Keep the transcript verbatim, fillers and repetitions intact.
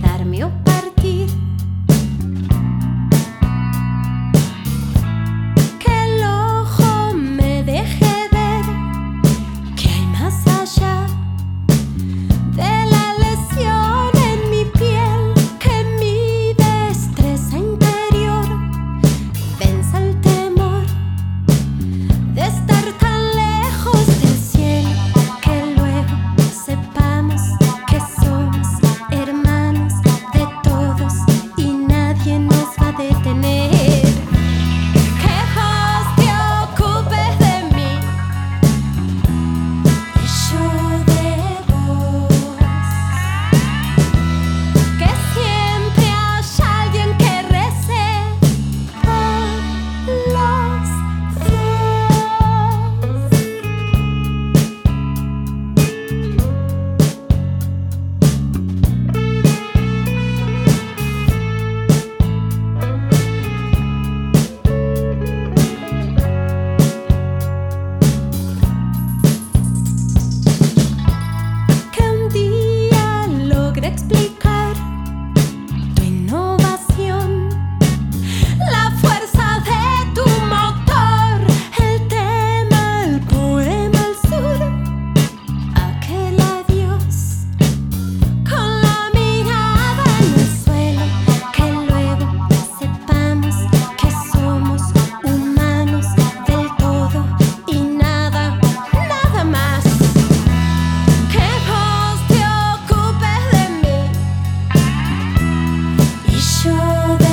quedarme o partir. Que el ojo me deje ver que hay más allá de la lesión en mi piel, que mi destreza interior venza el temor de estar tan lejos del cielo, que luego sepamos que somos hermanos de todos y nadie nos va a detener. Que vos te ocupes de mí y yo de vos. Que siempre haya alguien que rece por los dos. Que un día logre explicar tu innovación, la fuerza de tu motor, el tema, el poema, el sur, aquel adiós con la mirada en el suelo, que luego sepamos que somos humanos del todo y nada, nada más. Que vos te ocupes de mí y yo